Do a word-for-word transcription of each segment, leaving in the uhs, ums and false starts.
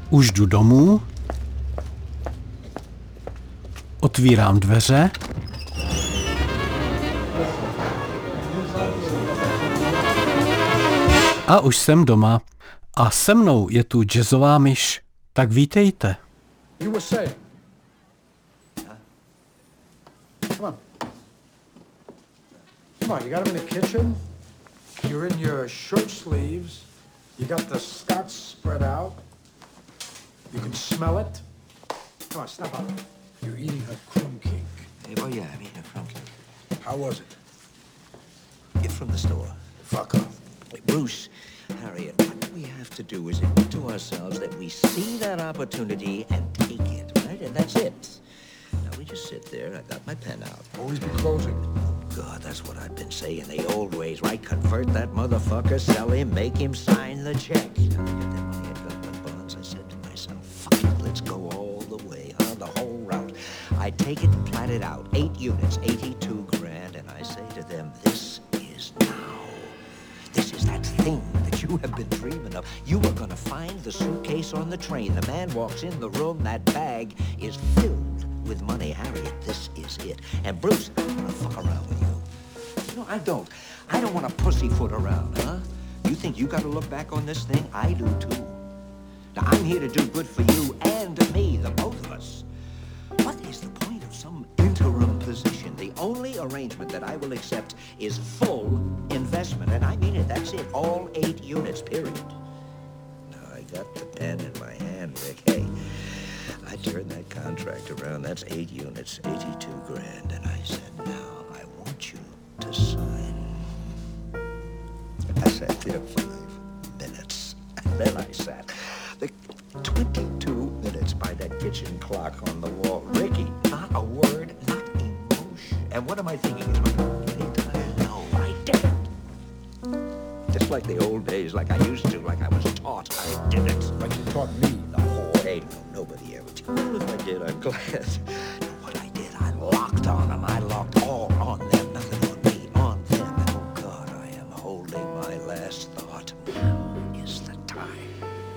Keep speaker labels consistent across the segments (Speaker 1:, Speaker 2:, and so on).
Speaker 1: Už jdu domů. Otvírám dveře. A už jsem doma. A se mnou je tu jazzová myš. Tak vítejte.
Speaker 2: You were saying. Come on. Come on, you got him in the kitchen. You're in your shirt sleeves. You got the scotch spread out. You can smell it. Come on, step up. You're eating a crumb cake.
Speaker 3: Hey, oh yeah, I'm eating a crumb cake.
Speaker 2: How was it?
Speaker 3: Get from the store.
Speaker 2: Fuck off.
Speaker 3: Hey, Bruce, Harriet, what we have to do is admit to ourselves that we see that opportunity and take it, right? And that's it. Now we just sit there. I got my pen out.
Speaker 2: Always be closing.
Speaker 3: God, that's what I've been saying the old ways, right? Convert that motherfucker, sell him, make him sign the check. Now to get that money at government bonds, I said to myself, fuck it, let's go all the way, huh? The whole route. I take it and plat it out. Eight units, eighty-two grand, and I say to them, this is now. This is that thing that you have been dreaming of. You are gonna find the suitcase on the train. The man walks in the room, that bag is filled with money. Harriet, this is it. And Bruce, I don't wanna fuck around with you. You know, I don't. I don't wanna pussyfoot around, huh? You think you gotta look back on this thing? I do too. Now, I'm here to do good for you and me, the both of us. What is the point of some interim position? The only arrangement that I will accept is full investment, and I mean it, that's it, all eight units, period. Now, I got the pen in my hand, Rick. Hey, I turned that contract around, that's eight units, eighty-two grand, and I said, now, I want you to sign. I sat there five minutes, and then I sat the twenty-two minutes by that kitchen clock on the wall. Ricky, not a word, not emotion. And what am I thinking? No, I didn't. Just like the old days, like I used to, like I was taught. I did it.
Speaker 2: Like you taught me.
Speaker 3: The whole day, no, nobody ever did. Well, if I did, I'm glad. No, what I did, I locked on them. I locked all on them. Nothing on me, on them. And oh, God, I am holding my last thought. Now is the time.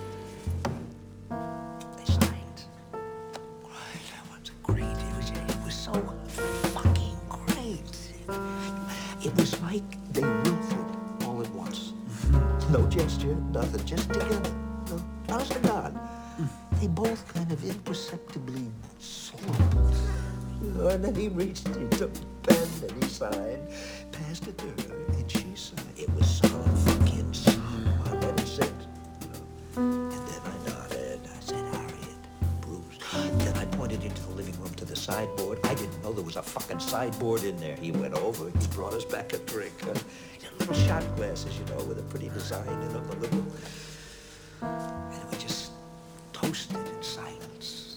Speaker 3: They signed. Right, that was great. It was, it was so fucking great. It was like they willed it all at once. No gesture, nothing, just together. No, honest to God. They both kind of imperceptibly slumped. You know, and then he reached, he took the pen and he signed, passed it to her, and she signed. It was so fucking smart. That is it. You know? And then I nodded. I said, Harriet, Bruce. Then I pointed into the living room to the sideboard. I didn't know there was a fucking sideboard in there. He went over, he brought us back a drink. Uh, little shot glasses, you know, with a pretty design in them, a little. And we just toasted in silence.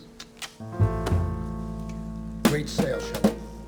Speaker 2: Great sales show.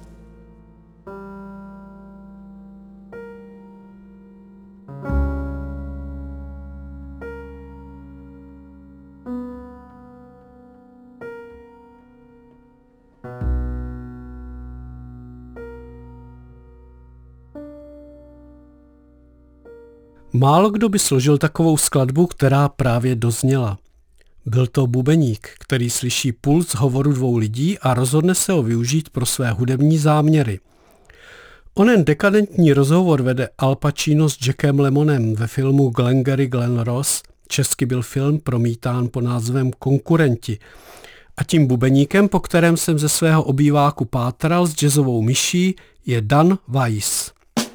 Speaker 1: Málo kdo by složil takovou skladbu, která právě dozněla. Byl to bubeník, který slyší puls hovoru dvou lidí a rozhodne se ho využít pro své hudební záměry. Onen dekadentní rozhovor vede Al Pacino s Jackem Lemmonem ve filmu Glengarry Glen Ross, česky byl film promítán pod názvem Konkurenti. A tím bubeníkem, po kterém jsem ze svého obýváku pátral s jazzovou myší, je Dan Weiss.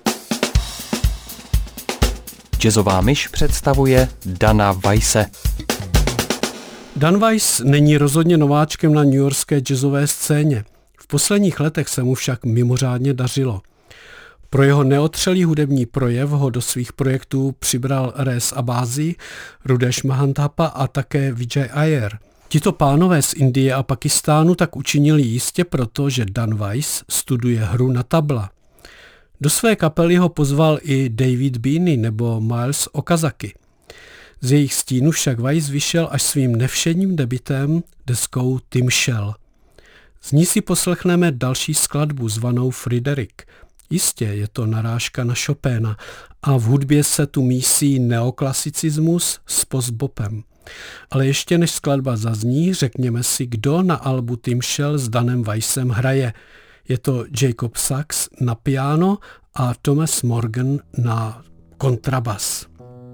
Speaker 4: Jazzová myš představuje Dana Weisse.
Speaker 1: Dan Weiss není rozhodně nováčkem na newyorské jazzové scéně. V posledních letech se mu však mimořádně dařilo. Pro jeho neotřelý hudební projev ho do svých projektů přibral Rez Abasi, Rudesh Mahantapa a také Vijay Iyer. Tito pánové z Indie a Pakistánu tak učinili jistě proto, že Dan Weiss studuje hru na tabla. Do své kapely ho pozval i David Beanie nebo Miles Okazaki. Z jejich stínu však Weiss vyšel až svým nevšedním debutem deskou Tim Shell. Z ní si poslechneme další skladbu zvanou Frederick. Jistě je to narážka na Chopina a v hudbě se tu mísí neoklasicismus s postbopem. Ale ještě než skladba zazní, řekněme si, kdo na albu Timshel s Danem Weissem hraje. Je to Jacob Sachs na piano a Thomas Morgan na kontrabas.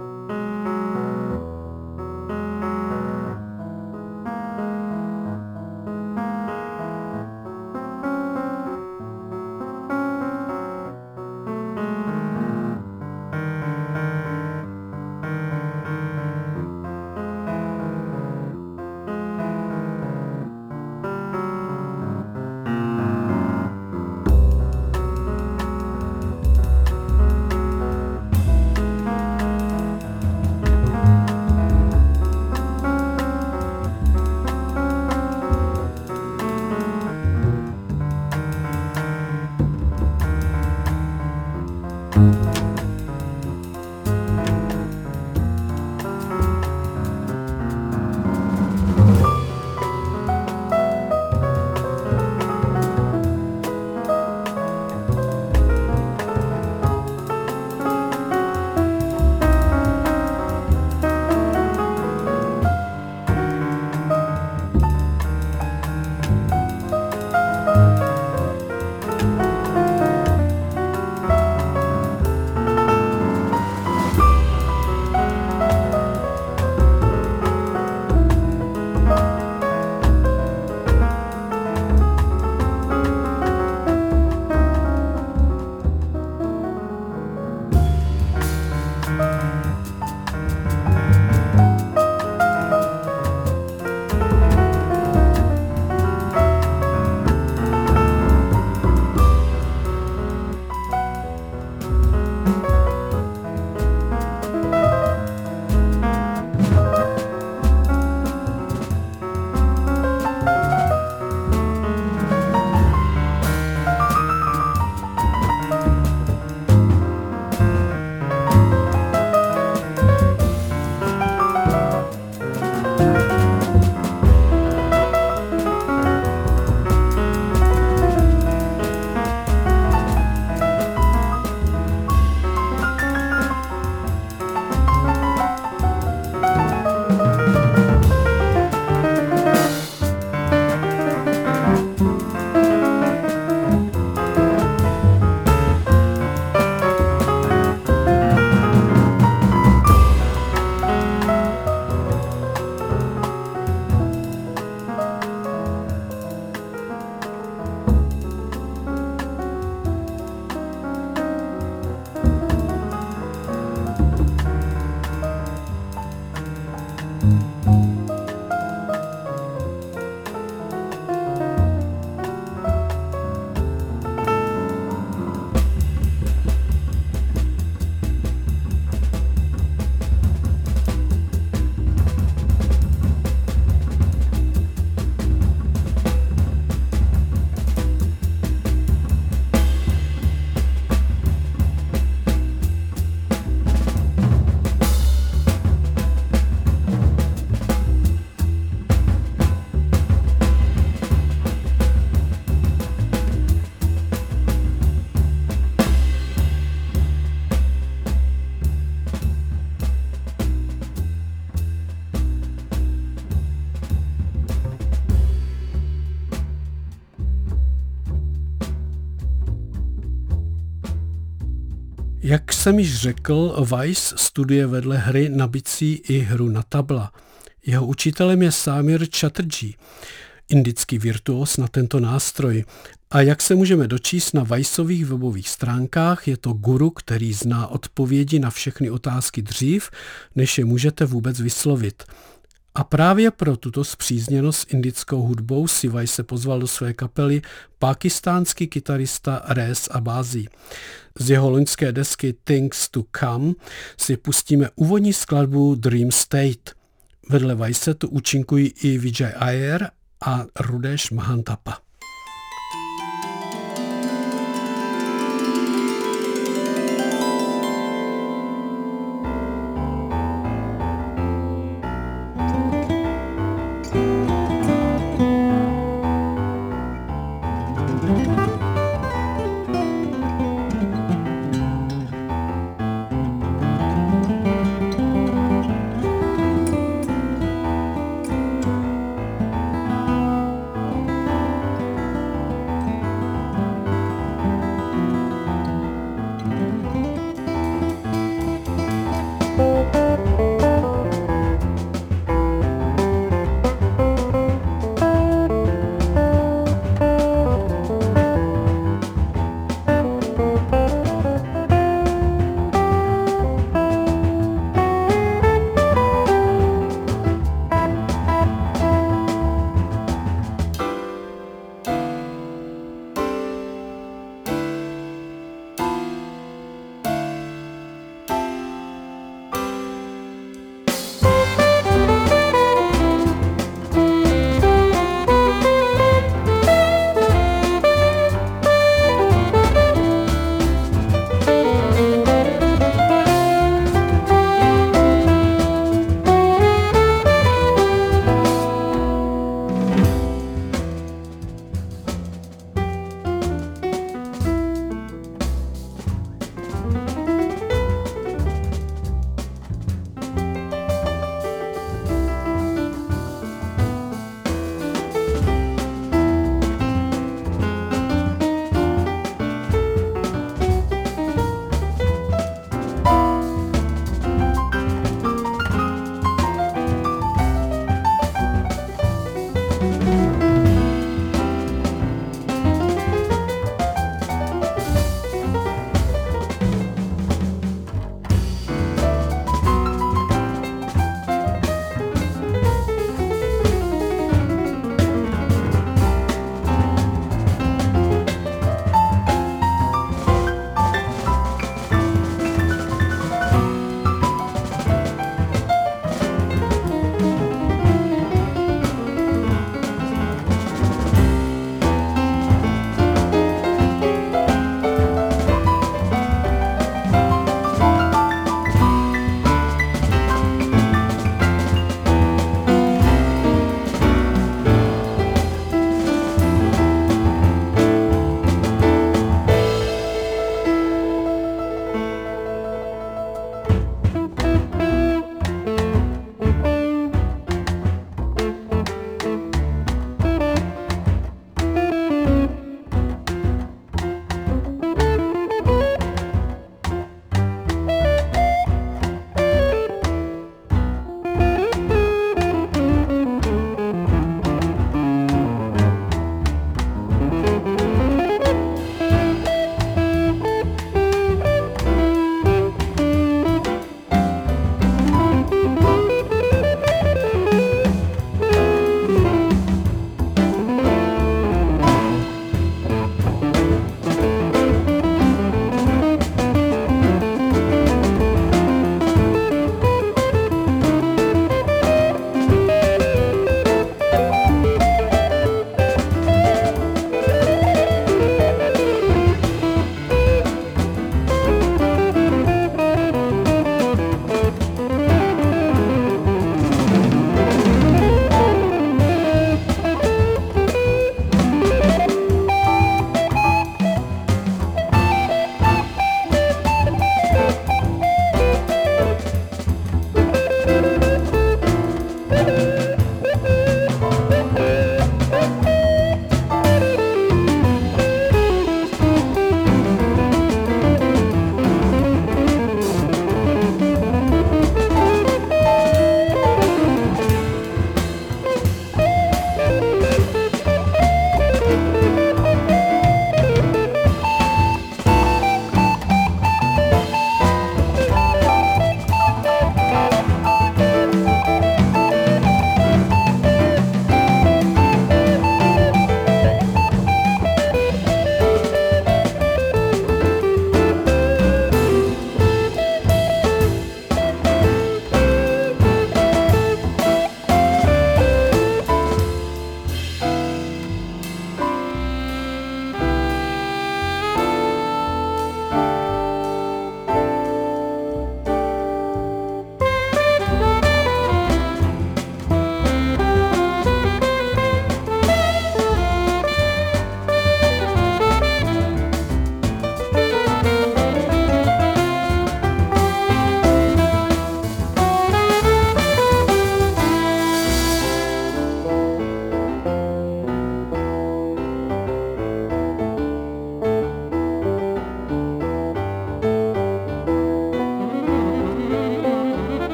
Speaker 1: Jak jsem již řekl, Weiss studuje vedle hry na bicí i hru na tabla. Jeho učitelem je Samir Chatterjee, indický virtuos na tento nástroj. A jak se můžeme dočíst na Weissových webových stránkách, je to guru, který zná odpovědi na všechny otázky dřív, než je můžete vůbec vyslovit. A právě pro tuto spřízněnost s indickou hudbou si Weiss pozval do své kapely pákistánský kytarista Rez Abbasi. Z jeho loňské desky Things to Come si pustíme úvodní skladbu Dream State. Vedle Weisse tu účinkují i Vijay Iyer a Rudesh Mahantapa.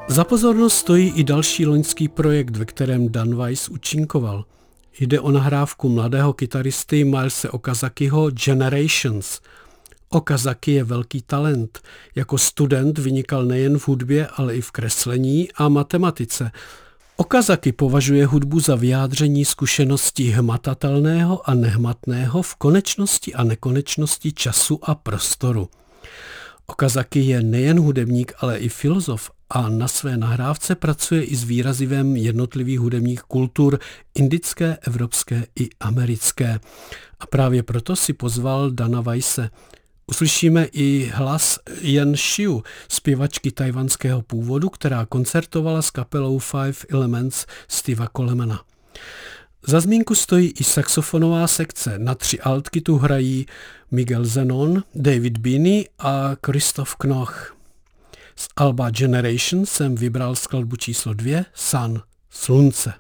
Speaker 1: Za pozornost stojí i další loňský projekt, ve kterém Dan Weiss účinkoval. Jde o nahrávku mladého kytaristy Milese Okazakiho Generations. Okazaki je velký talent. Jako student vynikal nejen v hudbě, ale i v kreslení a matematice. Okazaki považuje hudbu za vyjádření zkušeností hmatatelného a nehmatného v konečnosti a nekonečnosti času a prostoru. Okazaki je nejen hudebník, ale i filozof a na své nahrávce pracuje i s výrazivem jednotlivých hudebních kultur indické, evropské i americké. A právě proto si pozval Dana Weisse. Uslyšíme i hlas Yen Xiu, zpěvačky tajvanského původu, která koncertovala s kapelou Five Elements Steva Colemana. Za zmínku stojí i saxofonová sekce. Na tři altky tu hrají Miguel Zenon, David Beanie a Christoph Knoch. Z alba Generation jsem vybral skladbu číslo dvě, Sun, Slunce.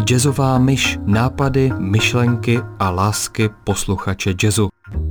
Speaker 4: Jazzová myš, nápady, myšlenky a lásky posluchače jazzu.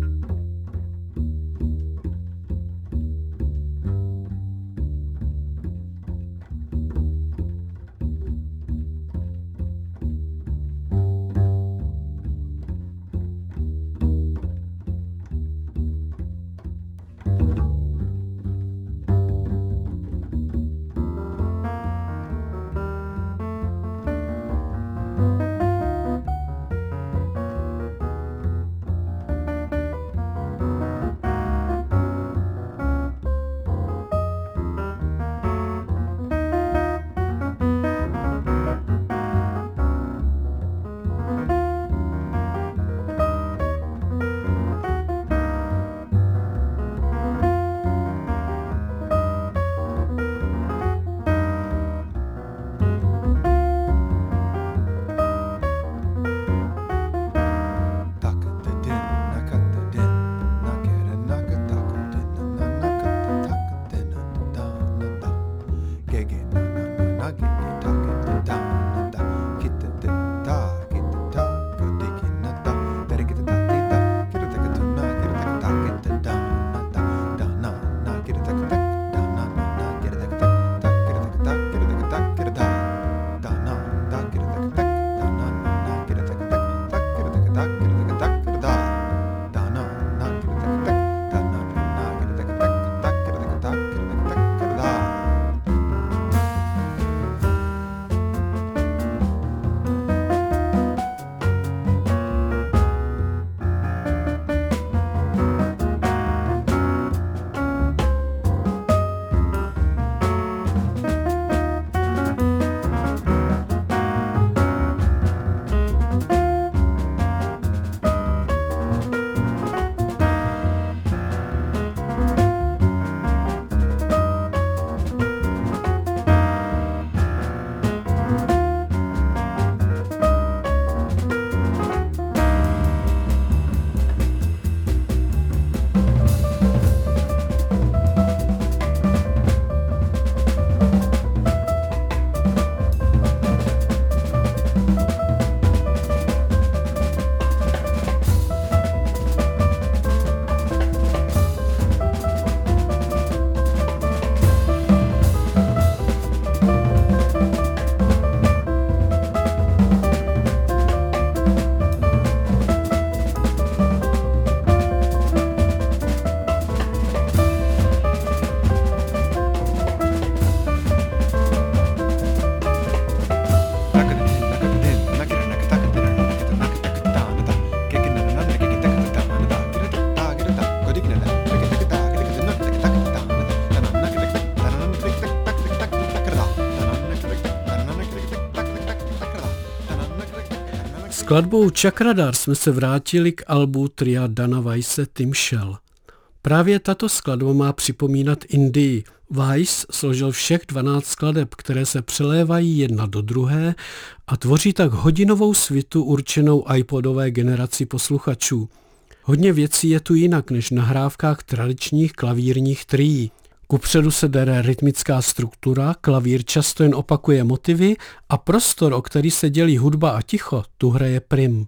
Speaker 1: Skladbou Chakradar jsme se vrátili k albu tria Dana Weisse Tim Shell. Právě tato skladba má připomínat Indii. Weiss složil všech dvanáct skladeb, které se přelévají jedna do druhé a tvoří tak hodinovou svitu určenou iPodové generaci posluchačů. Hodně věcí je tu jinak než v nahrávkách tradičních klavírních trií. Kupředu se dere rytmická struktura, klavír často jen opakuje motivy a prostor, o který se dělí hudba a ticho, tu hraje prim.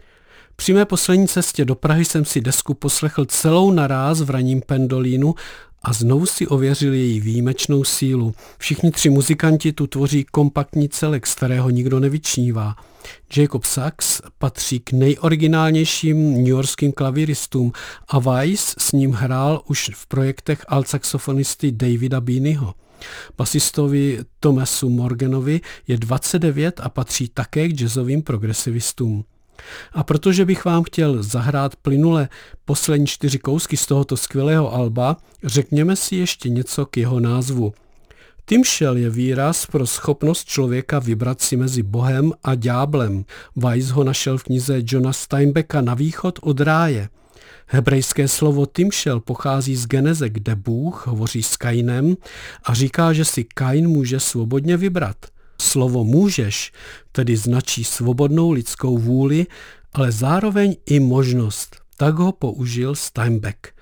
Speaker 1: Při mé poslední cestě do Prahy jsem si desku poslechl celou naráz v ranním pendolínu a znovu si ověřil její výjimečnou sílu. Všichni tři muzikanti tu tvoří kompaktní celek, z kterého nikdo nevyčnívá. Jacob Sachs patří k nejoriginálnějším newyorským klavíristům a Weiss s ním hrál už v projektech altsaxofonisty Davida Beanieho. Basistovi Thomasu Morganovi je dvacet devět a patří také k jazzovým progresivistům. A protože bych vám chtěl zahrát plynule poslední čtyři kousky z tohoto skvělého alba, řekněme si ještě něco k jeho názvu. Tim Shell je výraz pro schopnost člověka vybrat si mezi Bohem a ďáblem. Weiss ho našel v knize Johna Steinbecka Na východ od ráje. Hebrejské slovo Tim Shell pochází z Geneze, kde Bůh hovoří s Kainem a říká, že si Kain může svobodně vybrat. Slovo můžeš tedy značí svobodnou lidskou vůli, ale zároveň i možnost. Tak ho použil Steinbeck.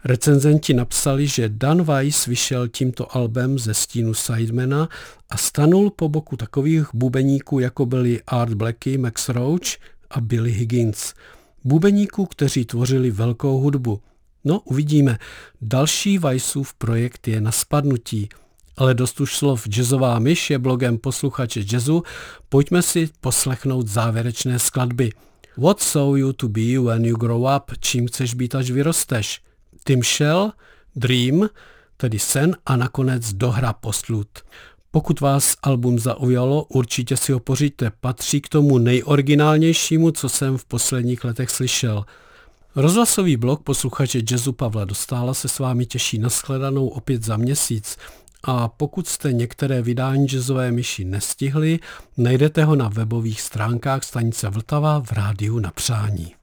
Speaker 1: Recenzenti napsali, že Dan Weiss vyšel tímto albem ze stínu sidemana a stanul po boku takových bubeníků, jako byli Art Blakey, Max Roach a Billy Higgins. Bubeníků, kteří tvořili velkou hudbu. No, uvidíme. Další Weissův projekt je na spadnutí. Ale dost už slov. Jazzová myš je blogem posluchače jazzu. Pojďme si poslechnout závěrečné skladby. What saw you to be when you grow up? Čím chceš být, až vyrosteš? Tim Shell, Dream, tedy sen a nakonec Dohra postlud. Pokud vás album zaujalo, určitě si ho pořiďte. Patří k tomu nejoriginálnějšímu, co jsem v posledních letech slyšel. Rozhlasový blog posluchače jazzu Pavla Dostála se s vámi těší na shledanou opět za měsíc. A pokud jste některé vydání Jazzové myši nestihli, najdete ho na webových stránkách stanice Vltava v rádiu na přání.